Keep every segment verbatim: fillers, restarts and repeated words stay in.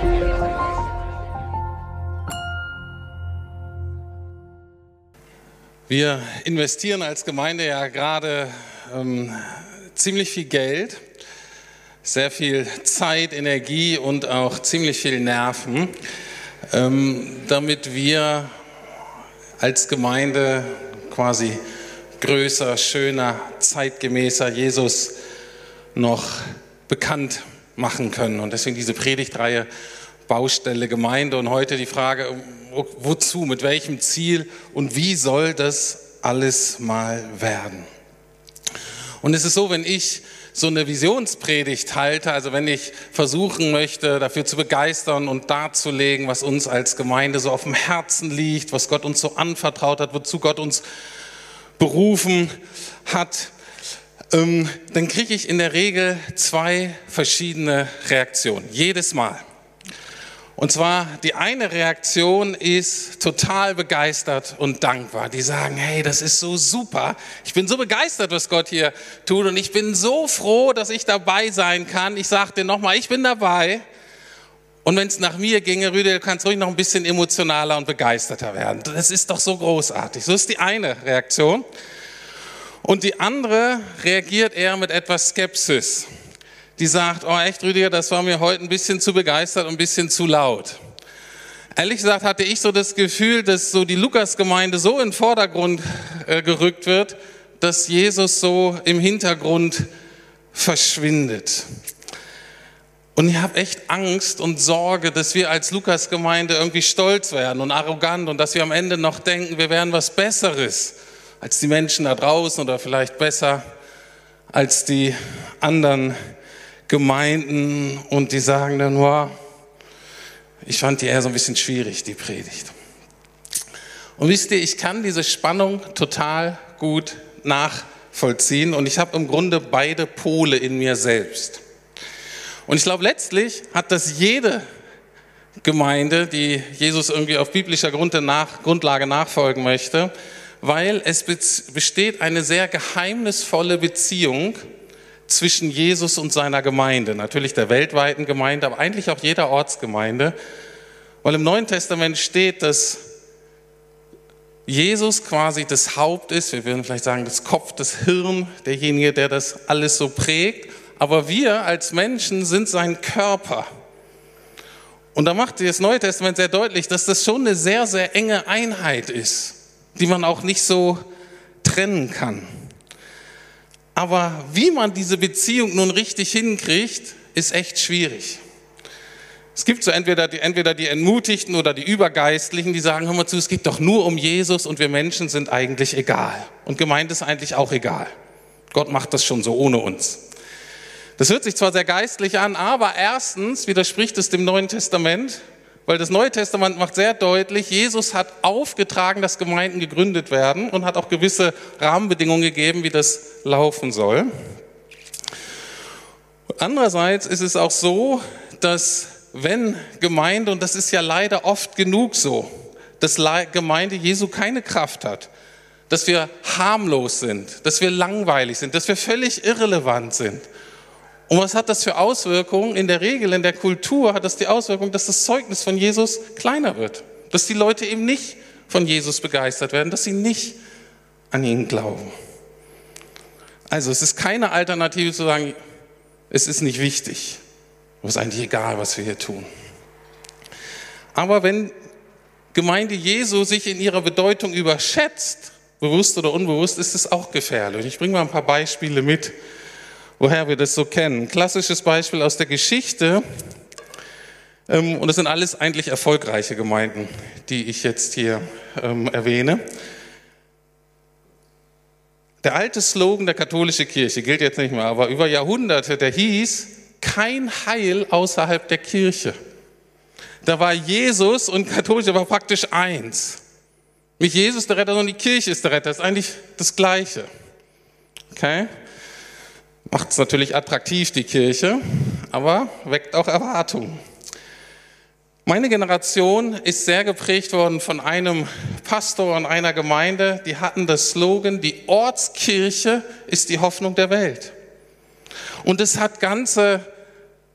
Wir investieren als Gemeinde ja gerade ähm, ziemlich viel Geld, sehr viel Zeit, Energie und auch ziemlich viel Nerven, ähm, damit wir als Gemeinde quasi größer, schöner, zeitgemäßer Jesus noch bekannt machen können. Und deswegen diese Predigtreihe Baustelle Gemeinde und heute die Frage, wozu, mit welchem Ziel und wie soll das alles mal werden? Und es ist so, wenn ich so eine Visionspredigt halte, also wenn ich versuchen möchte, dafür zu begeistern und darzulegen, was uns als Gemeinde so auf dem Herzen liegt, was Gott uns so anvertraut hat, wozu Gott uns berufen hat, ähm, dann kriege ich in der Regel zwei verschiedene Reaktionen, jedes Mal. Und zwar die eine Reaktion ist total begeistert und dankbar. Die sagen, hey, das ist so super. Ich bin so begeistert, was Gott hier tut und ich bin so froh, dass ich dabei sein kann. Ich sage dir nochmal, ich bin dabei. Und wenn es nach mir ginge, Rüdiger, du kannst ruhig noch ein bisschen emotionaler und begeisterter werden. Das ist doch so großartig. So ist die eine Reaktion. Und die andere reagiert eher mit etwas Skepsis. Die sagt, oh echt Rüdiger, das war mir heute ein bisschen zu begeistert und ein bisschen zu laut. Ehrlich gesagt hatte ich so das Gefühl, dass so die Lukas-Gemeinde so in den Vordergrund äh, gerückt wird, dass Jesus so im Hintergrund verschwindet. Und ich habe echt Angst und Sorge, dass wir als Lukas-Gemeinde irgendwie stolz werden und arrogant und dass wir am Ende noch denken, wir wären was Besseres als die Menschen da draußen oder vielleicht besser als die anderen Gemeinden und die sagen dann, wow, ich fand die eher so ein bisschen schwierig, die Predigt. Und wisst ihr, ich kann diese Spannung total gut nachvollziehen und ich habe im Grunde beide Pole in mir selbst. Und ich glaube, letztlich hat das jede Gemeinde, die Jesus irgendwie auf biblischer Grundlage nachfolgen möchte, weil es besteht eine sehr geheimnisvolle Beziehung zwischen Jesus und seiner Gemeinde, natürlich der weltweiten Gemeinde, aber eigentlich auch jeder Ortsgemeinde, weil im Neuen Testament steht, dass Jesus quasi das Haupt ist, wir würden vielleicht sagen das Kopf, das Hirn, derjenige, der das alles so prägt, aber wir als Menschen sind sein Körper. Und da macht das Neue Testament sehr deutlich, dass das schon eine sehr, sehr enge Einheit ist, die man auch nicht so trennen kann. Aber wie man diese Beziehung nun richtig hinkriegt, ist echt schwierig. Es gibt so entweder die, entweder die Entmutigten oder die Übergeistlichen, die sagen, hör mal zu, es geht doch nur um Jesus und wir Menschen sind eigentlich egal. Und Gemeinde ist eigentlich auch egal. Gott macht das schon so ohne uns. Das hört sich zwar sehr geistlich an, aber erstens widerspricht es dem Neuen Testament, weil das Neue Testament macht sehr deutlich, Jesus hat aufgetragen, dass Gemeinden gegründet werden und hat auch gewisse Rahmenbedingungen gegeben, wie das laufen soll. Andererseits ist es auch so, dass wenn Gemeinde, und das ist ja leider oft genug so, dass Gemeinde Jesu keine Kraft hat, dass wir harmlos sind, dass wir langweilig sind, dass wir völlig irrelevant sind. Und was hat das für Auswirkungen? In der Regel, in der Kultur hat das die Auswirkung, dass das Zeugnis von Jesus kleiner wird. Dass die Leute eben nicht von Jesus begeistert werden, dass sie nicht an ihn glauben. Also es ist keine Alternative zu sagen, es ist nicht wichtig. Es ist eigentlich egal, was wir hier tun. Aber wenn Gemeinde Jesu sich in ihrer Bedeutung überschätzt, bewusst oder unbewusst, ist es auch gefährlich. Ich bringe mal ein paar Beispiele mit, woher wir das so kennen. Ein klassisches Beispiel aus der Geschichte, ähm, und das sind alles eigentlich erfolgreiche Gemeinden, die ich jetzt hier ähm, erwähne. Der alte Slogan der katholischen Kirche, gilt jetzt nicht mehr, aber über Jahrhunderte, der hieß, kein Heil außerhalb der Kirche. Da war Jesus und katholisch war praktisch eins. Nicht Jesus der Retter, sondern die Kirche ist der Retter, das ist eigentlich das Gleiche. Okay? Macht es natürlich attraktiv, die Kirche, aber weckt auch Erwartungen. Meine Generation ist sehr geprägt worden von einem Pastor und einer Gemeinde, die hatten das Slogan, die Ortskirche ist die Hoffnung der Welt. Und es hat ganze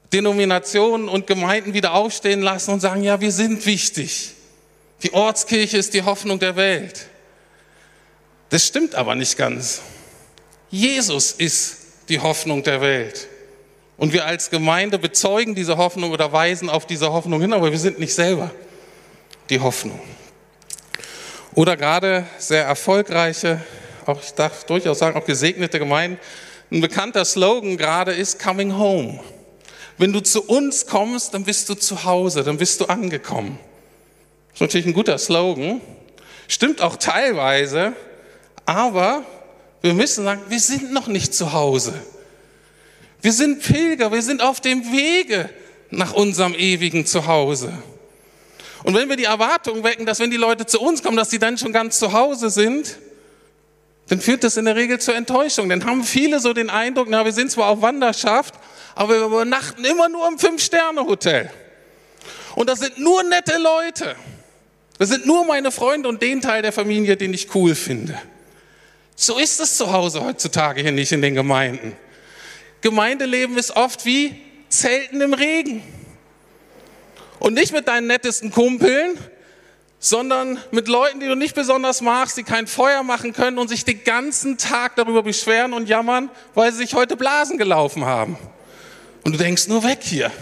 Denominationen und Gemeinden wieder aufstehen lassen und sagen, ja, wir sind wichtig. Die Ortskirche ist die Hoffnung der Welt. Das stimmt aber nicht ganz. Jesus ist die Hoffnung der Welt. Und wir als Gemeinde bezeugen diese Hoffnung oder weisen auf diese Hoffnung hin, aber wir sind nicht selber die Hoffnung. Oder gerade sehr erfolgreiche, auch ich darf durchaus sagen, auch gesegnete Gemeinden. Ein bekannter Slogan gerade ist Coming Home. Wenn du zu uns kommst, dann bist du zu Hause, dann bist du angekommen. Das ist natürlich ein guter Slogan, stimmt auch teilweise, aber wir müssen sagen, wir sind noch nicht zu Hause. Wir sind Pilger, wir sind auf dem Wege nach unserem ewigen Zuhause. Und wenn wir die Erwartung wecken, dass wenn die Leute zu uns kommen, dass sie dann schon ganz zu Hause sind, dann führt das in der Regel zur Enttäuschung. Dann haben viele so den Eindruck, na, wir sind zwar auf Wanderschaft, aber wir übernachten immer nur im Fünf-Sterne-Hotel. Und das sind nur nette Leute. Das sind nur meine Freunde und den Teil der Familie, den ich cool finde. So ist es zu Hause heutzutage hier nicht in den Gemeinden. Gemeindeleben ist oft wie Zelten im Regen. Und nicht mit deinen nettesten Kumpeln, sondern mit Leuten, die du nicht besonders magst, die kein Feuer machen können und sich den ganzen Tag darüber beschweren und jammern, weil sie sich heute Blasen gelaufen haben. Und du denkst, nur weg hier.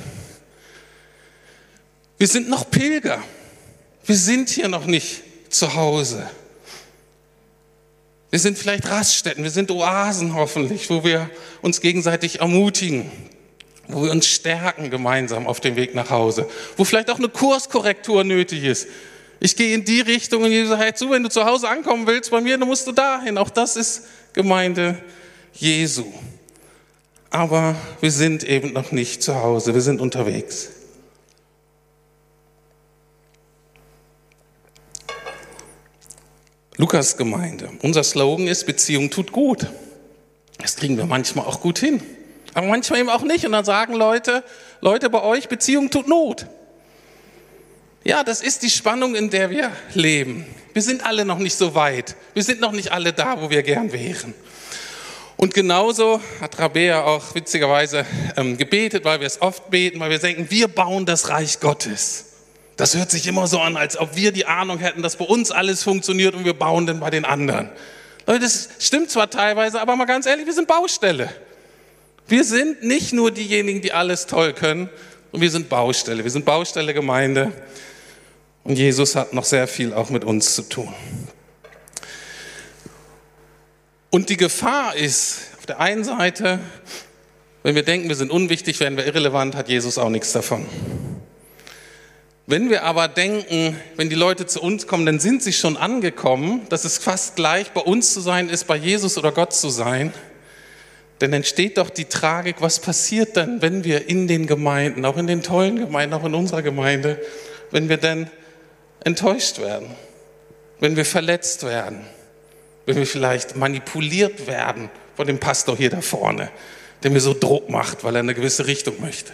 Wir sind noch Pilger. Wir sind hier noch nicht zu Hause. Wir sind vielleicht Raststätten, wir sind Oasen hoffentlich, wo wir uns gegenseitig ermutigen, wo wir uns stärken gemeinsam auf dem Weg nach Hause, wo vielleicht auch eine Kurskorrektur nötig ist. Ich gehe in die Richtung und Jesus sagt, hey, zu, wenn du zu Hause ankommen willst bei mir, dann musst du dahin. Auch das ist Gemeinde Jesu. Aber wir sind eben noch nicht zu Hause, wir sind unterwegs. Lukas Gemeinde. Unser Slogan ist, Beziehung tut gut. Das kriegen wir manchmal auch gut hin. Aber manchmal eben auch nicht. Und dann sagen Leute, Leute bei euch, Beziehung tut Not. Ja, das ist die Spannung, in der wir leben. Wir sind alle noch nicht so weit. Wir sind noch nicht alle da, wo wir gern wären. Und genauso hat Rabea auch witzigerweise ähm, gebetet, weil wir es oft beten, weil wir denken, wir bauen das Reich Gottes. Das hört sich immer so an, als ob wir die Ahnung hätten, dass bei uns alles funktioniert und wir bauen dann bei den anderen. Leute, das stimmt zwar teilweise, aber mal ganz ehrlich, wir sind Baustelle. Wir sind nicht nur diejenigen, die alles toll können, und wir sind Baustelle. Wir sind Baustelle Gemeinde und Jesus hat noch sehr viel auch mit uns zu tun. Und die Gefahr ist, auf der einen Seite, wenn wir denken, wir sind unwichtig, werden wir irrelevant, hat Jesus auch nichts davon. Wenn wir aber denken, wenn die Leute zu uns kommen, dann sind sie schon angekommen, dass es fast gleich bei uns zu sein ist, bei Jesus oder Gott zu sein, dann entsteht doch die Tragik, was passiert dann, wenn wir in den Gemeinden, auch in den tollen Gemeinden, auch in unserer Gemeinde, wenn wir dann enttäuscht werden, wenn wir verletzt werden, wenn wir vielleicht manipuliert werden von dem Pastor hier da vorne, der mir so Druck macht, weil er in eine gewisse Richtung möchte.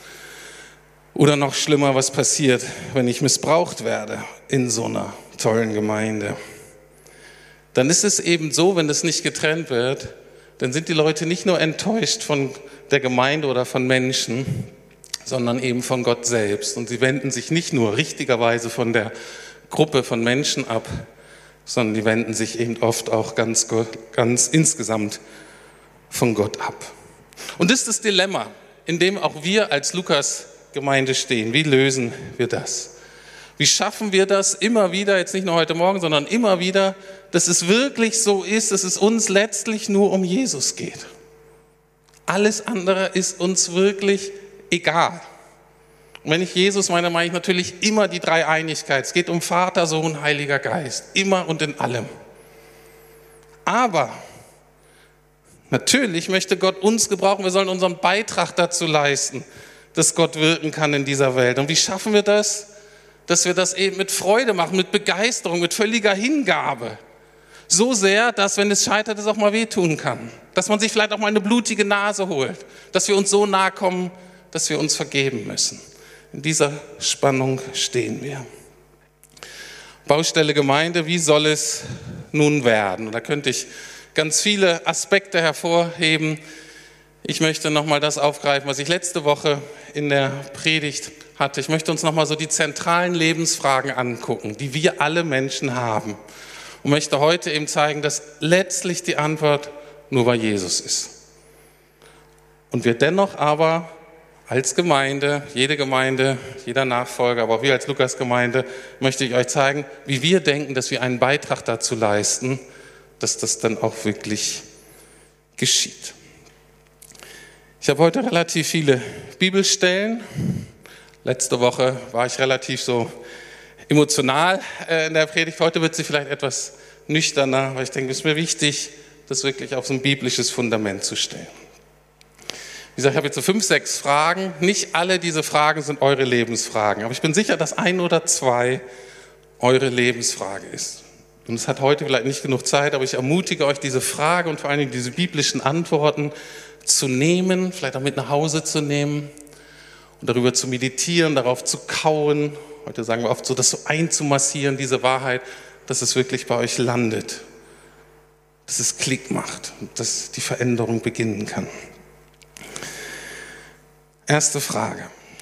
Oder noch schlimmer, was passiert, wenn ich missbraucht werde in so einer tollen Gemeinde. Dann ist es eben so, wenn das nicht getrennt wird, dann sind die Leute nicht nur enttäuscht von der Gemeinde oder von Menschen, sondern eben von Gott selbst. Und sie wenden sich nicht nur richtigerweise von der Gruppe von Menschen ab, sondern die wenden sich eben oft auch ganz, ganz insgesamt von Gott ab. Und das ist das Dilemma, in dem auch wir als Lukas Gemeinde stehen. Wie lösen wir das? Wie schaffen wir das immer wieder, jetzt nicht nur heute Morgen, sondern immer wieder, dass es wirklich so ist, dass es uns letztlich nur um Jesus geht. Alles andere ist uns wirklich egal. Und wenn ich Jesus meine, meine ich natürlich immer die Dreieinigkeit. Es geht um Vater, Sohn, Heiliger Geist. Immer und in allem. Aber natürlich möchte Gott uns gebrauchen. Wir sollen unseren Beitrag dazu leisten, dass Gott wirken kann in dieser Welt. Und wie schaffen wir das? Dass wir das eben mit Freude machen, mit Begeisterung, mit völliger Hingabe. So sehr, dass, wenn es scheitert, es auch mal wehtun kann. Dass man sich vielleicht auch mal eine blutige Nase holt. Dass wir uns so nahe kommen, dass wir uns vergeben müssen. In dieser Spannung stehen wir. Baustelle Gemeinde, wie soll es nun werden? Und da könnte ich ganz viele Aspekte hervorheben. Ich möchte nochmal das aufgreifen, was ich letzte Woche in der Predigt hatte. Ich möchte uns nochmal so die zentralen Lebensfragen angucken, die wir alle Menschen haben. Und möchte heute eben zeigen, dass letztlich die Antwort nur bei Jesus ist. Und wir dennoch aber als Gemeinde, jede Gemeinde, jeder Nachfolger, aber auch wir als Lukas-Gemeinde, möchte ich euch zeigen, wie wir denken, dass wir einen Beitrag dazu leisten, dass das dann auch wirklich geschieht. Ich habe heute relativ viele Bibelstellen. Letzte Woche war ich relativ so emotional in der Predigt. Heute wird sie vielleicht etwas nüchterner, weil ich denke, es ist mir wichtig, das wirklich auf so ein biblisches Fundament zu stellen. Wie gesagt, ich habe jetzt so fünf, sechs Fragen. Nicht alle diese Fragen sind eure Lebensfragen, aber ich bin sicher, dass ein oder zwei eure Lebensfrage ist. Und es hat heute vielleicht nicht genug Zeit, aber ich ermutige euch, diese Frage und vor allen Dingen diese biblischen Antworten zu nehmen, vielleicht auch mit nach Hause zu nehmen und darüber zu meditieren, darauf zu kauen. Heute sagen wir oft so, das so einzumassieren, diese Wahrheit, dass es wirklich bei euch landet, dass es Klick macht und dass die Veränderung beginnen kann. Erste Frage.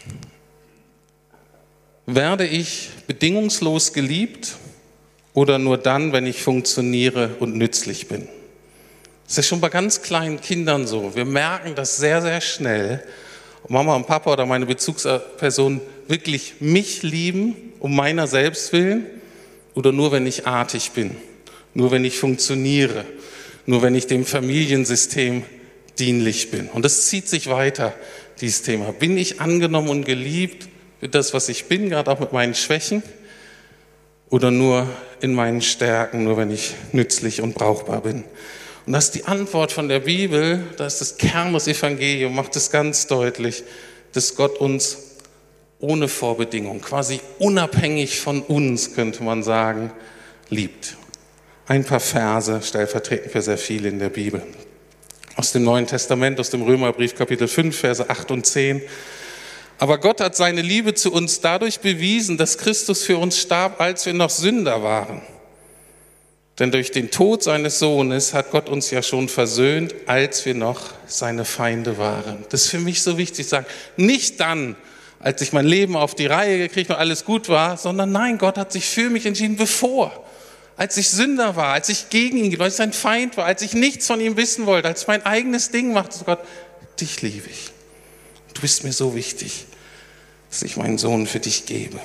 Werde ich bedingungslos geliebt oder nur dann, wenn ich funktioniere und nützlich bin? Das ist schon bei ganz kleinen Kindern so. Wir merken das sehr, sehr schnell. Ob Mama und Papa oder meine Bezugsperson wirklich mich lieben, um meiner selbst willen, oder nur, wenn ich artig bin, nur wenn ich funktioniere, nur wenn ich dem Familiensystem dienlich bin. Und das zieht sich weiter, dieses Thema. Bin ich angenommen und geliebt für das, was ich bin, gerade auch mit meinen Schwächen, oder nur in meinen Stärken, nur wenn ich nützlich und brauchbar bin? Und das ist die Antwort von der Bibel, das ist das Kern des Evangeliums, macht es ganz deutlich, dass Gott uns ohne Vorbedingung, quasi unabhängig von uns, könnte man sagen, liebt. Ein paar Verse, stellvertretend für sehr viele in der Bibel. Aus dem Neuen Testament, aus dem Römerbrief, Kapitel fünf, Verse acht und zehn. Aber Gott hat seine Liebe zu uns dadurch bewiesen, dass Christus für uns starb, als wir noch Sünder waren. Denn durch den Tod seines Sohnes hat Gott uns ja schon versöhnt, als wir noch seine Feinde waren. Das ist für mich so wichtig zu sagen. Nicht dann, als ich mein Leben auf die Reihe gekriegt und alles gut war, sondern nein, Gott hat sich für mich entschieden, bevor. Als ich Sünder war, als ich gegen ihn, als ich sein Feind war, als ich nichts von ihm wissen wollte, als ich mein eigenes Ding machte, so Gott, dich liebe ich. Du bist mir so wichtig, dass ich meinen Sohn für dich gebe.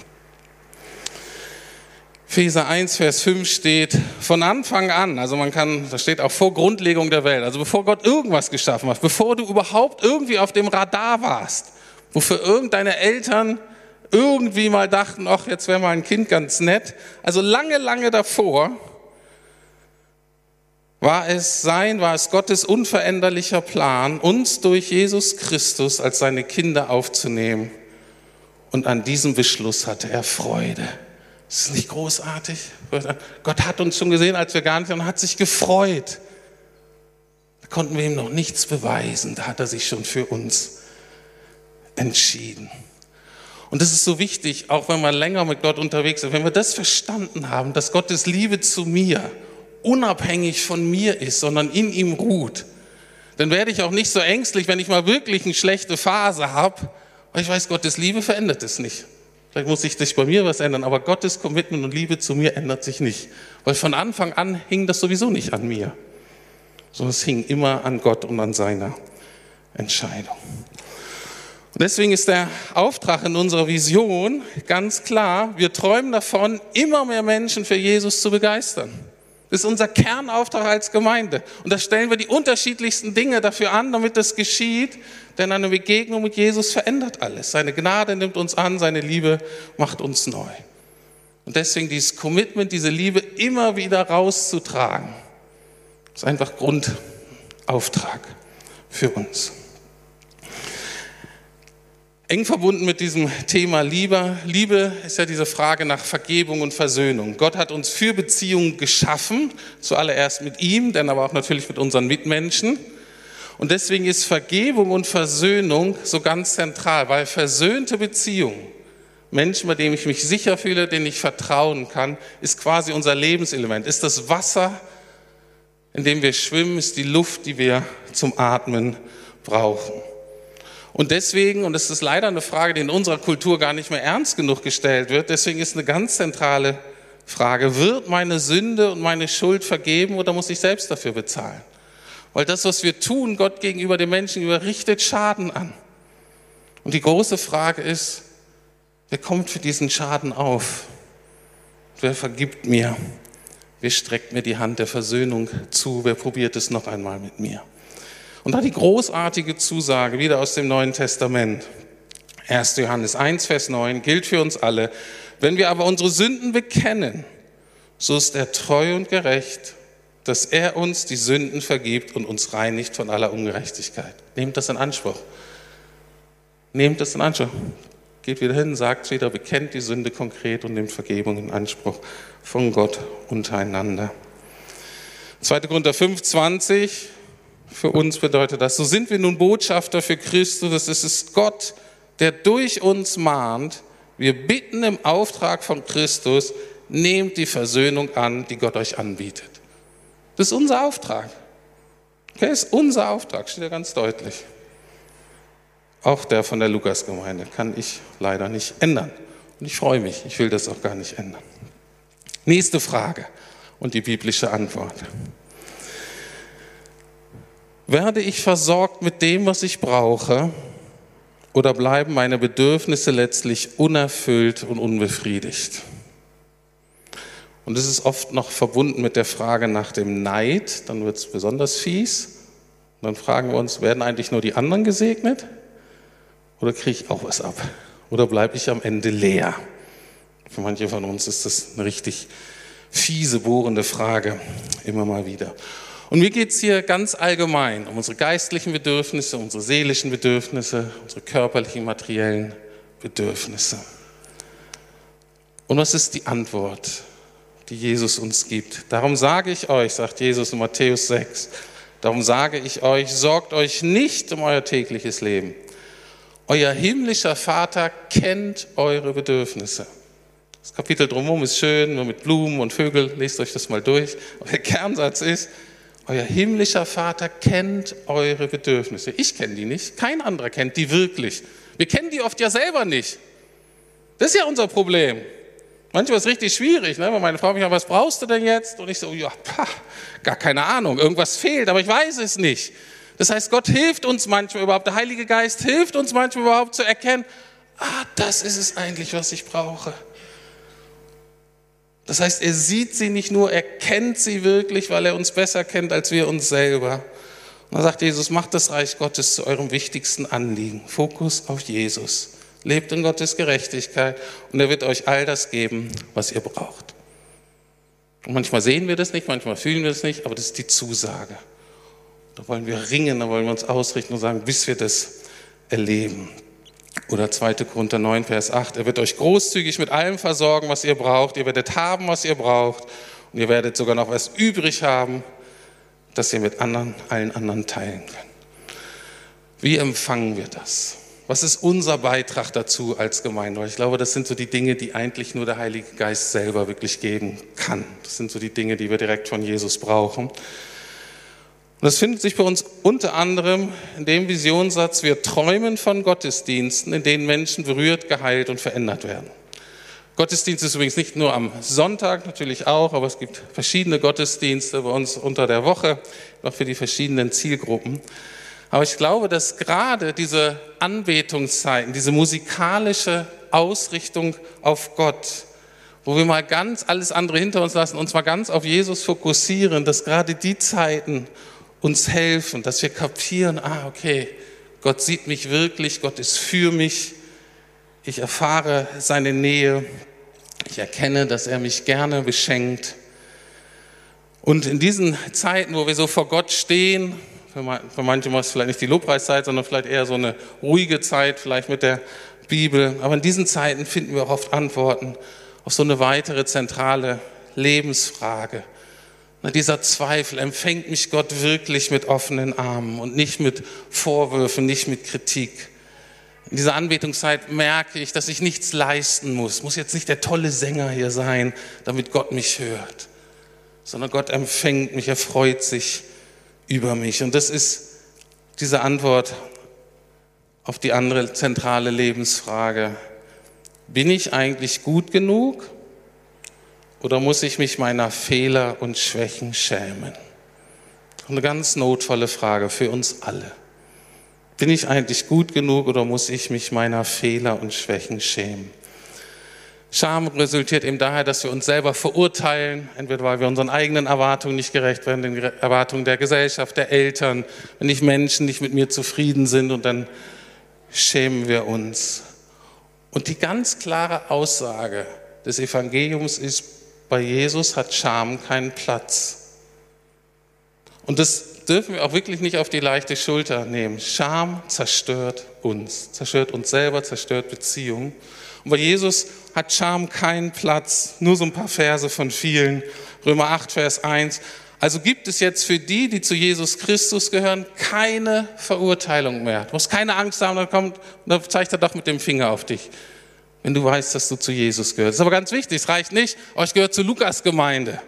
Epheser eins, Vers fünf steht, von Anfang an, also man kann, da steht auch vor Grundlegung der Welt, also bevor Gott irgendwas geschaffen hat, bevor du überhaupt irgendwie auf dem Radar warst, wofür irgendeine Eltern irgendwie mal dachten, ach, jetzt wäre mal ein Kind ganz nett. Also lange, lange davor war es sein, war es Gottes unveränderlicher Plan, uns durch Jesus Christus als seine Kinder aufzunehmen. Und an diesem Beschluss hatte er Freude. Ist das nicht großartig? Gott hat uns schon gesehen, als wir gar nicht waren, und hat sich gefreut. Da konnten wir ihm noch nichts beweisen. Da hat er sich schon für uns entschieden. Und das ist so wichtig, auch wenn man länger mit Gott unterwegs ist, wenn wir das verstanden haben, dass Gottes Liebe zu mir unabhängig von mir ist, sondern in ihm ruht, dann werde ich auch nicht so ängstlich, wenn ich mal wirklich eine schlechte Phase habe, weil ich weiß, Gottes Liebe verändert es nicht. Vielleicht muss sich das bei mir was ändern, aber Gottes Commitment und Liebe zu mir ändert sich nicht. Weil von Anfang an hing das sowieso nicht an mir, sondern es hing immer an Gott und an seiner Entscheidung. Und deswegen ist der Auftrag in unserer Vision ganz klar, wir träumen davon, immer mehr Menschen für Jesus zu begeistern. Das ist unser Kernauftrag als Gemeinde. Und da stellen wir die unterschiedlichsten Dinge dafür an, damit das geschieht. Denn eine Begegnung mit Jesus verändert alles. Seine Gnade nimmt uns an, seine Liebe macht uns neu. Und deswegen dieses Commitment, diese Liebe immer wieder rauszutragen, ist einfach Grundauftrag für uns. Eng verbunden mit diesem Thema Liebe. Liebe ist ja diese Frage nach Vergebung und Versöhnung. Gott hat uns für Beziehungen geschaffen, zuallererst mit ihm, dann aber auch natürlich mit unseren Mitmenschen. Und deswegen ist Vergebung und Versöhnung so ganz zentral, weil versöhnte Beziehungen, Menschen, bei denen ich mich sicher fühle, denen ich vertrauen kann, ist quasi unser Lebenselement, ist das Wasser, in dem wir schwimmen, ist die Luft, die wir zum Atmen brauchen. Und deswegen, und das ist leider eine Frage, die in unserer Kultur gar nicht mehr ernst genug gestellt wird, deswegen ist eine ganz zentrale Frage: Wird meine Sünde und meine Schuld vergeben oder muss ich selbst dafür bezahlen? Weil das, was wir tun, Gott gegenüber den Menschen gegenüber, richtet Schaden an. Und die große Frage ist: Wer kommt für diesen Schaden auf? Wer vergibt mir? Wer streckt mir die Hand der Versöhnung zu? Wer probiert es noch einmal mit mir? Und da die großartige Zusage wieder aus dem Neuen Testament. erster Johannes eins, Vers neun, gilt für uns alle: Wenn wir aber unsere Sünden bekennen, so ist er treu und gerecht, dass er uns die Sünden vergibt und uns reinigt von aller Ungerechtigkeit. Nehmt das in Anspruch. Nehmt das in Anspruch. Geht wieder hin, sagt wieder, bekennt die Sünde konkret und nehmt Vergebung in Anspruch von Gott untereinander. zweiter Korinther fünf, zwanzig, für uns bedeutet das: So sind wir nun Botschafter für Christus, es ist Gott, der durch uns mahnt. Wir bitten im Auftrag von Christus, nehmt die Versöhnung an, die Gott euch anbietet. Das ist unser Auftrag. Okay, das ist unser Auftrag, steht ja ganz deutlich. Auch der von der Lukas-Gemeinde kann ich leider nicht ändern. Und ich freue mich, ich will das auch gar nicht ändern. Nächste Frage und die biblische Antwort. Werde ich versorgt mit dem, was ich brauche, oder bleiben meine Bedürfnisse letztlich unerfüllt und unbefriedigt? Und es ist oft noch verbunden mit der Frage nach dem Neid, dann wird es besonders fies. Und dann fragen wir uns: Werden eigentlich nur die anderen gesegnet? Oder kriege ich auch was ab? Oder bleibe ich am Ende leer? Für manche von uns ist das eine richtig fiese, bohrende Frage, immer mal wieder. Und mir geht es hier ganz allgemein um unsere geistlichen Bedürfnisse, unsere seelischen Bedürfnisse, unsere körperlichen, materiellen Bedürfnisse. Und was ist die Antwort, die Jesus uns gibt? Darum sage ich euch, sagt Jesus in Matthäus sechs, darum sage ich euch, sorgt euch nicht um euer tägliches Leben. Euer himmlischer Vater kennt eure Bedürfnisse. Das Kapitel drumherum ist schön, nur mit Blumen und Vögeln, lest euch das mal durch. Aber der Kernsatz ist: Euer himmlischer Vater kennt eure Bedürfnisse. Ich kenne die nicht, kein anderer kennt die wirklich. Wir kennen die oft ja selber nicht. Das ist ja unser Problem. Manchmal ist es richtig schwierig, ne? Wenn meine Frau mich sagt: Was brauchst du denn jetzt? Und ich so: Ja, pah, gar keine Ahnung, irgendwas fehlt, aber ich weiß es nicht. Das heißt, Gott hilft uns manchmal überhaupt, der Heilige Geist hilft uns manchmal überhaupt zu erkennen: Ah, das ist es eigentlich, was ich brauche. Das heißt, er sieht sie nicht nur, er kennt sie wirklich, weil er uns besser kennt als wir uns selber. Und dann sagt Jesus: Macht das Reich Gottes zu eurem wichtigsten Anliegen. Fokus auf Jesus. Lebt in Gottes Gerechtigkeit und er wird euch all das geben, was ihr braucht. Und manchmal sehen wir das nicht, manchmal fühlen wir das nicht, aber das ist die Zusage. Da wollen wir ringen, da wollen wir uns ausrichten und sagen, bis wir das erleben. Oder zweiter Korinther neun, Vers acht. Er wird euch großzügig mit allem versorgen, was ihr braucht. Ihr werdet haben, was ihr braucht. Und ihr werdet sogar noch was übrig haben, das ihr mit anderen, allen anderen teilen könnt. Wie empfangen wir das? Was ist unser Beitrag dazu als Gemeinde? Weil ich glaube, das sind so die Dinge, die eigentlich nur der Heilige Geist selber wirklich geben kann. Das sind so die Dinge, die wir direkt von Jesus brauchen. Und das findet sich bei uns unter anderem in dem Visionssatz: Wir träumen von Gottesdiensten, in denen Menschen berührt, geheilt und verändert werden. Gottesdienst ist übrigens nicht nur am Sonntag, natürlich auch, aber es gibt verschiedene Gottesdienste bei uns unter der Woche, auch für die verschiedenen Zielgruppen. Aber ich glaube, dass gerade diese Anbetungszeiten, diese musikalische Ausrichtung auf Gott, wo wir mal ganz alles andere hinter uns lassen, uns mal ganz auf Jesus fokussieren, dass gerade die Zeiten uns helfen, dass wir kapieren: Ah, okay, Gott sieht mich wirklich, Gott ist für mich, ich erfahre seine Nähe, ich erkenne, dass er mich gerne beschenkt. Und in diesen Zeiten, wo wir so vor Gott stehen, für manche war es vielleicht nicht die Lobpreiszeit, sondern vielleicht eher so eine ruhige Zeit, vielleicht mit der Bibel, aber in diesen Zeiten finden wir auch oft Antworten auf so eine weitere zentrale Lebensfrage. Dieser Zweifel: Empfängt mich Gott wirklich mit offenen Armen und nicht mit Vorwürfen, nicht mit Kritik? In dieser Anbetungszeit merke ich, dass ich nichts leisten muss. Muss jetzt nicht der tolle Sänger hier sein, damit Gott mich hört, sondern Gott empfängt mich, er freut sich über mich. Und das ist diese Antwort auf die andere zentrale Lebensfrage: Bin ich eigentlich gut genug oder muss ich mich meiner Fehler und Schwächen schämen? Eine ganz notvolle Frage für uns alle. Bin ich eigentlich gut genug oder muss ich mich meiner Fehler und Schwächen schämen? Scham resultiert eben daher, dass wir uns selber verurteilen, entweder weil wir unseren eigenen Erwartungen nicht gerecht werden, den Erwartungen der Gesellschaft, der Eltern, wenn nicht Menschen nicht mit mir zufrieden sind, und dann schämen wir uns. Und die ganz klare Aussage des Evangeliums ist, bei Jesus hat Scham keinen Platz. Und das dürfen wir auch wirklich nicht auf die leichte Schulter nehmen. Scham zerstört uns, zerstört uns selber, zerstört Beziehungen. Und bei Jesus hat Scham keinen Platz. Nur so ein paar Verse von vielen. Römer acht, Vers eins. Also gibt es jetzt für die, die zu Jesus Christus gehören, keine Verurteilung mehr. Du musst keine Angst haben, dann kommt, dann zeigt er doch mit dem Finger auf dich, wenn du weißt, dass du zu Jesus gehörst. Das ist aber ganz wichtig, es reicht nicht, oh, ich gehöre zur Lukas-Gemeinde.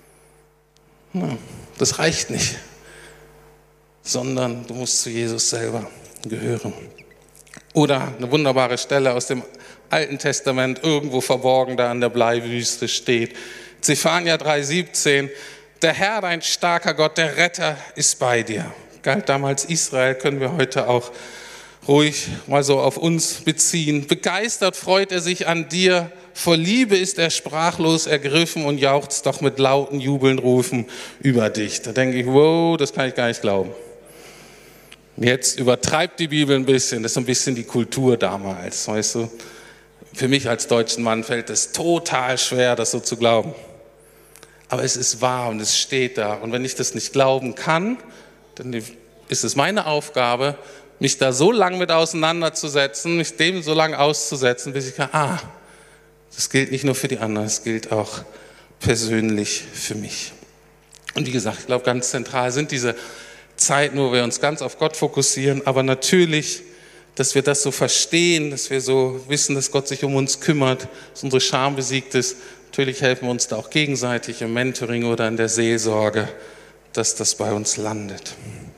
Das reicht nicht, sondern du musst zu Jesus selber gehören. Oder eine wunderbare Stelle aus dem Alten Testament, irgendwo verborgen da an der Bleiwüste steht. Zephania drei, siebzehn. Der Herr, dein starker Gott, der Retter ist bei dir. Galt damals Israel, können wir heute auch ruhig mal so auf uns beziehen. Begeistert freut er sich an dir, vor Liebe ist er sprachlos ergriffen und jauchzt doch mit lauten Jubelnrufen über dich. Da denke ich, wow, das kann ich gar nicht glauben. Jetzt übertreibt die Bibel ein bisschen, das ist ein bisschen die Kultur damals, weißt du. Für mich als deutschen Mann fällt es total schwer, das so zu glauben. Aber es ist wahr und es steht da. Und wenn ich das nicht glauben kann, dann ist es meine Aufgabe, mich da so lange mit auseinanderzusetzen, mich dem so lange auszusetzen, bis ich kann, ah, das gilt nicht nur für die anderen, es gilt auch persönlich für mich. Und wie gesagt, ich glaube, ganz zentral sind diese Zeiten, wo wir uns ganz auf Gott fokussieren, aber natürlich, dass wir das so verstehen, dass wir so wissen, dass Gott sich um uns kümmert, dass unsere Scham besiegt ist. Natürlich helfen wir uns da auch gegenseitig im Mentoring oder in der Seelsorge, dass das bei uns landet.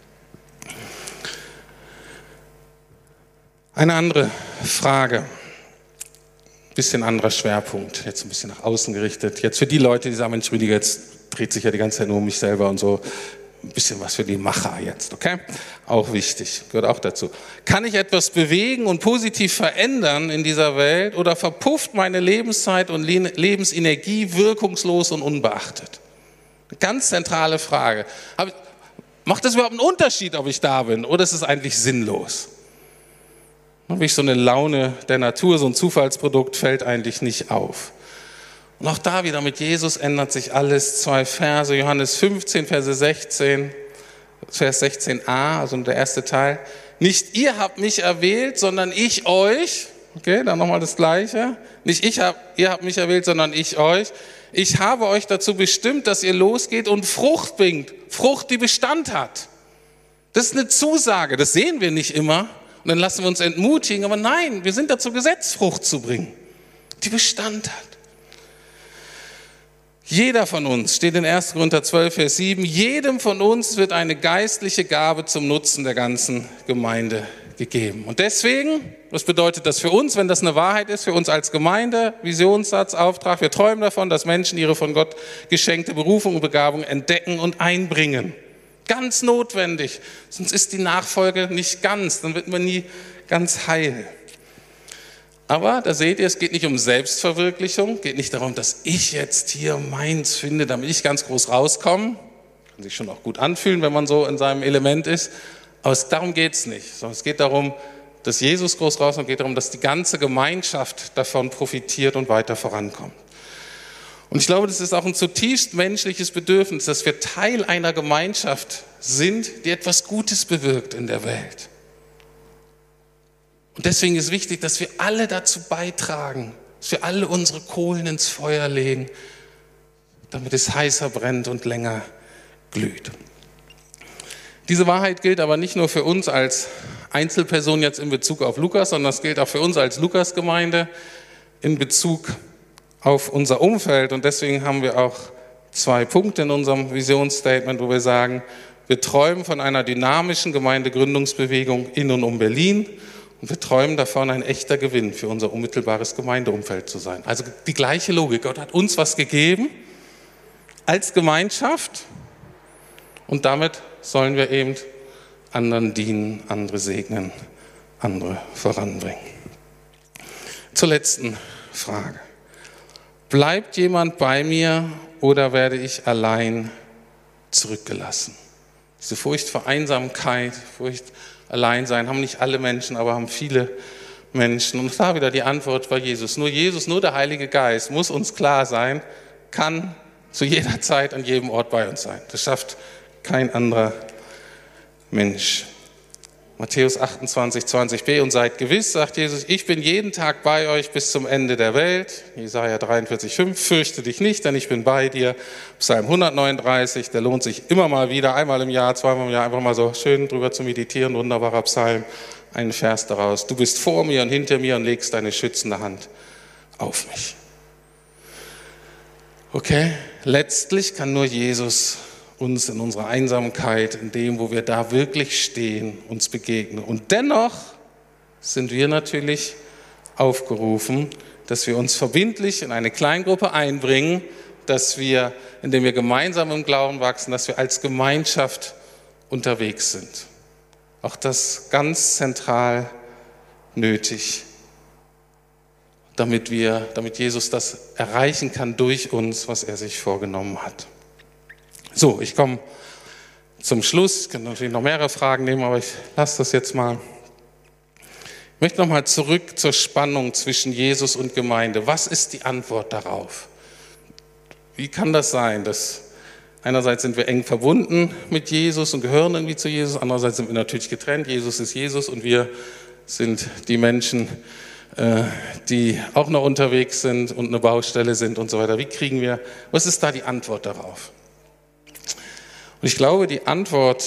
Eine andere Frage, ein bisschen anderer Schwerpunkt, jetzt ein bisschen nach außen gerichtet. Jetzt für die Leute, die sagen, Mensch, Rüdiger, jetzt dreht sich ja die ganze Zeit nur um mich selber und so. Ein bisschen was für die Macher jetzt, okay? Auch wichtig, gehört auch dazu. Kann ich etwas bewegen und positiv verändern in dieser Welt oder verpufft meine Lebenszeit und Lebensenergie wirkungslos und unbeachtet? Eine ganz zentrale Frage. Macht das überhaupt einen Unterschied, ob ich da bin, oder ist es eigentlich sinnlos? Habe ich so eine Laune der Natur, so ein Zufallsprodukt, fällt eigentlich nicht auf. Und auch da wieder mit Jesus ändert sich alles. Zwei Verse, Johannes fünfzehn, Verse sechzehn, Vers sechzehn a, also der erste Teil. Nicht ihr habt mich erwählt, sondern ich euch. Okay, dann nochmal das Gleiche. Nicht ich hab, ihr habt mich erwählt, sondern ich euch. Ich habe euch dazu bestimmt, dass ihr losgeht und Frucht bringt. Frucht, die Bestand hat. Das ist eine Zusage, das sehen wir nicht immer. Und dann lassen wir uns entmutigen. Aber nein, wir sind dazu gesetzt, Frucht zu bringen, die Bestand hat. Jeder von uns, steht in erster Korinther zwölf, Vers sieben, jedem von uns wird eine geistliche Gabe zum Nutzen der ganzen Gemeinde gegeben. Und deswegen, was bedeutet das für uns, wenn das eine Wahrheit ist, für uns als Gemeinde, Visionssatz, Auftrag, wir träumen davon, dass Menschen ihre von Gott geschenkte Berufung und Begabung entdecken und einbringen. Ganz notwendig, sonst ist die Nachfolge nicht ganz, dann wird man nie ganz heil. Aber da seht ihr, es geht nicht um Selbstverwirklichung, geht nicht darum, dass ich jetzt hier meins finde, damit ich ganz groß rauskomme. Kann sich schon auch gut anfühlen, wenn man so in seinem Element ist. Aber es, darum geht es nicht, sondern es geht darum, dass Jesus groß rauskommt, es geht darum, dass die ganze Gemeinschaft davon profitiert und weiter vorankommt. Und ich glaube, das ist auch ein zutiefst menschliches Bedürfnis, dass wir Teil einer Gemeinschaft sind, die etwas Gutes bewirkt in der Welt. Und deswegen ist wichtig, dass wir alle dazu beitragen, dass wir alle unsere Kohlen ins Feuer legen, damit es heißer brennt und länger glüht. Diese Wahrheit gilt aber nicht nur für uns als Einzelperson jetzt in Bezug auf Lukas, sondern es gilt auch für uns als Lukas-Gemeinde in Bezug auf unser Umfeld. Und deswegen haben wir auch zwei Punkte in unserem Visionsstatement, wo wir sagen, Wir träumen von einer dynamischen Gemeindegründungsbewegung in und um Berlin und wir träumen davon, ein echter Gewinn für unser unmittelbares Gemeindeumfeld zu sein. Also die gleiche Logik. Gott hat uns was gegeben als Gemeinschaft und damit sollen wir eben anderen dienen, andere segnen, andere voranbringen. Zur letzten Frage. Bleibt jemand bei mir oder werde ich allein zurückgelassen? Diese Furcht vor Einsamkeit, Furcht Alleinsein haben nicht alle Menschen, aber haben viele Menschen. Und da wieder die Antwort bei Jesus. Nur Jesus, nur der Heilige Geist, muss uns klar sein, kann zu jeder Zeit an jedem Ort bei uns sein. Das schafft kein anderer Mensch. Matthäus achtundzwanzig, zwanzig b, und seid gewiss, sagt Jesus, ich bin jeden Tag bei euch bis zum Ende der Welt. Jesaja dreiundvierzig, fünf, fürchte dich nicht, denn ich bin bei dir. Psalm hundertneununddreißig, der lohnt sich immer mal wieder, einmal im Jahr, zweimal im Jahr, einfach mal so schön drüber zu meditieren, wunderbarer Psalm, einen Vers daraus. Du bist vor mir und hinter mir und legst deine schützende Hand auf mich. Okay, letztlich kann nur Jesus uns in unserer Einsamkeit, in dem, wo wir da wirklich stehen, uns begegnen. Und dennoch sind wir natürlich aufgerufen, dass wir uns verbindlich in eine Kleingruppe einbringen, dass wir, indem wir gemeinsam im Glauben wachsen, dass wir als Gemeinschaft unterwegs sind. Auch das ganz zentral nötig, damit wir, damit Jesus das erreichen kann durch uns, was er sich vorgenommen hat. So, ich komme zum Schluss. Ich kann natürlich noch mehrere Fragen nehmen, aber ich lasse das jetzt mal. Ich möchte nochmal zurück zur Spannung zwischen Jesus und Gemeinde. Was ist die Antwort darauf? Wie kann das sein, dass einerseits sind wir eng verbunden mit Jesus und gehören irgendwie zu Jesus, andererseits sind wir natürlich getrennt. Jesus ist Jesus und wir sind die Menschen, die auch noch unterwegs sind und eine Baustelle sind und so weiter. Wie kriegen wir, was ist da die Antwort darauf? Und ich glaube, die Antwort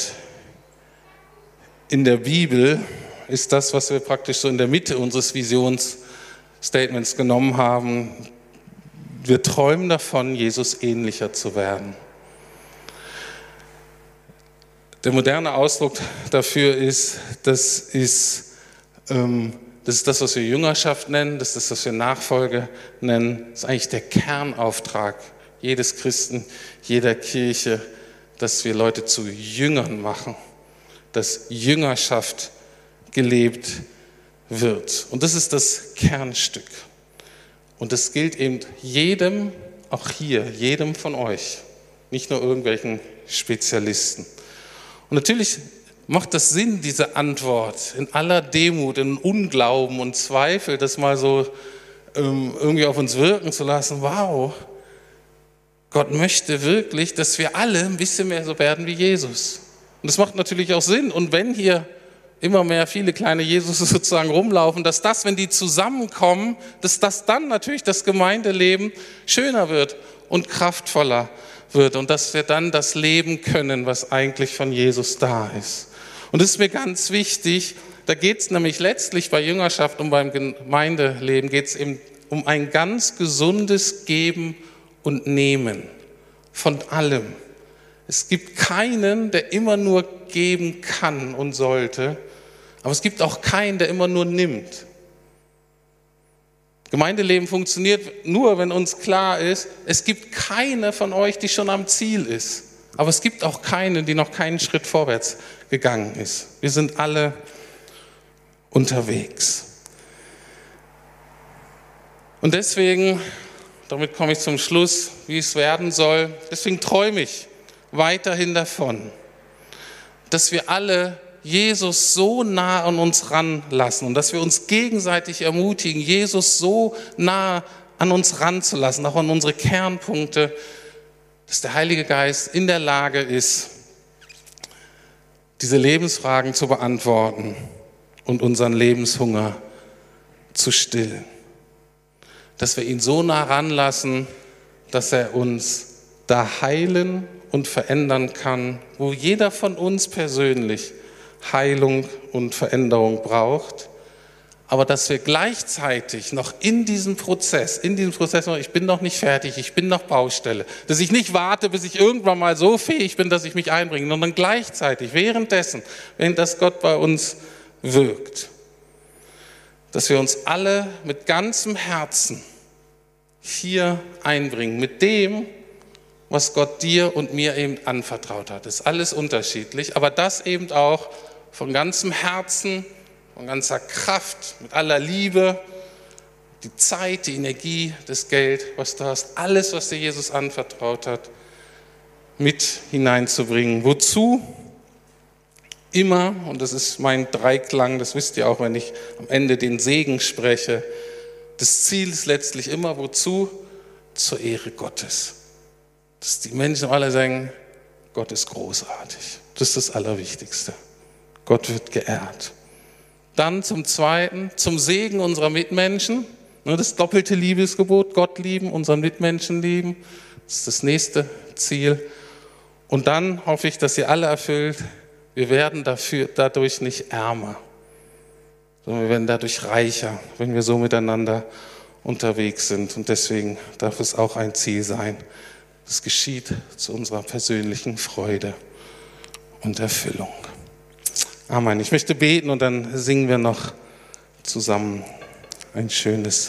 in der Bibel ist das, was wir praktisch so in der Mitte unseres Visionsstatements genommen haben. Wir träumen davon, Jesus ähnlicher zu werden. Der moderne Ausdruck dafür ist, das ist, ähm, das ist das, was wir Jüngerschaft nennen, das ist das, was wir Nachfolge nennen. Das ist eigentlich der Kernauftrag jedes Christen, jeder Kirche, dass wir Leute zu Jüngern machen, dass Jüngerschaft gelebt wird. Und das ist das Kernstück. Und das gilt eben jedem, auch hier, jedem von euch, nicht nur irgendwelchen Spezialisten. Und natürlich macht das Sinn, diese Antwort in aller Demut, in Unglauben und Zweifel, das mal so ähm, irgendwie auf uns wirken zu lassen. Wow! Gott möchte wirklich, dass wir alle ein bisschen mehr so werden wie Jesus. Und das macht natürlich auch Sinn. Und wenn hier immer mehr viele kleine Jesus sozusagen rumlaufen, dass das, wenn die zusammenkommen, dass das dann natürlich das Gemeindeleben schöner wird und kraftvoller wird und dass wir dann das leben können, was eigentlich von Jesus da ist. Und das ist mir ganz wichtig. Da geht es nämlich letztlich bei Jüngerschaft und beim Gemeindeleben geht es eben um ein ganz gesundes Geben und Nehmen von allem. Es gibt keinen, der immer nur geben kann und sollte, aber es gibt auch keinen, der immer nur nimmt. Gemeindeleben funktioniert nur, wenn uns klar ist, es gibt keine von euch, die schon am Ziel ist, aber es gibt auch keine, die noch keinen Schritt vorwärts gegangen ist. Wir sind alle unterwegs. Und deswegen, damit komme ich zum Schluss, wie es werden soll. Deswegen träume ich weiterhin davon, dass wir alle Jesus so nah an uns ranlassen und dass wir uns gegenseitig ermutigen, Jesus so nah an uns ranzulassen, auch an unsere Kernpunkte, dass der Heilige Geist in der Lage ist, diese Lebensfragen zu beantworten und unseren Lebenshunger zu stillen. Dass wir ihn so nah ranlassen, dass er uns da heilen und verändern kann, wo jeder von uns persönlich Heilung und Veränderung braucht, aber dass wir gleichzeitig noch in diesem Prozess, in diesem Prozess noch, ich bin noch nicht fertig, ich bin noch Baustelle, dass ich nicht warte, bis ich irgendwann mal so fähig bin, dass ich mich einbringe, sondern gleichzeitig, währenddessen, während das Gott bei uns wirkt, dass wir uns alle mit ganzem Herzen hier einbringen, mit dem, was Gott dir und mir eben anvertraut hat. Das ist alles unterschiedlich, aber das eben auch von ganzem Herzen, von ganzer Kraft, mit aller Liebe, die Zeit, die Energie, das Geld, was du hast, alles, was dir Jesus anvertraut hat, mit hineinzubringen. Wozu? Immer, und das ist mein Dreiklang, das wisst ihr auch, wenn ich am Ende den Segen spreche, das Ziel ist letztlich immer, wozu? Zur Ehre Gottes. Dass die Menschen alle sagen, Gott ist großartig. Das ist das Allerwichtigste. Gott wird geehrt. Dann zum Zweiten, zum Segen unserer Mitmenschen. Das doppelte Liebesgebot, Gott lieben, unseren Mitmenschen lieben. Das ist das nächste Ziel. Und dann hoffe ich, dass ihr alle erfüllt, wir werden dafür, dadurch nicht ärmer, sondern wir werden dadurch reicher, wenn wir so miteinander unterwegs sind. Und deswegen darf es auch ein Ziel sein. Es geschieht zu unserer persönlichen Freude und Erfüllung. Amen. Ich möchte beten und dann singen wir noch zusammen ein schönes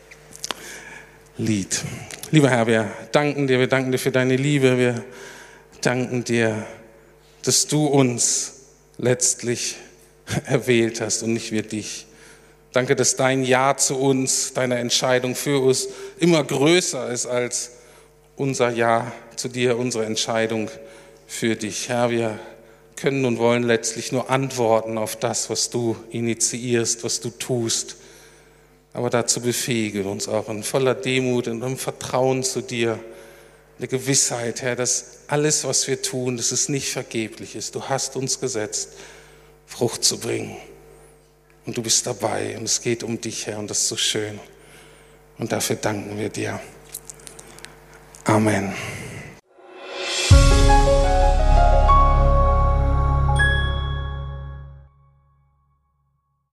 Lied. Lieber Herr, wir danken dir, wir danken dir für deine Liebe, wir danken dir, dass du uns letztlich erwählt hast und nicht wir dich. Danke, dass dein Ja zu uns, deine Entscheidung für uns immer größer ist als unser Ja zu dir, unsere Entscheidung für dich. Herr, wir können und wollen letztlich nur antworten auf das, was du initiierst, was du tust. Aber dazu befähige uns auch in voller Demut und im Vertrauen zu dir, eine Gewissheit, Herr, dass alles, was wir tun, dass es nicht vergeblich ist. Du hast uns gesetzt, Frucht zu bringen. Und du bist dabei und es geht um dich, Herr, und das ist so schön. Und dafür danken wir dir. Amen.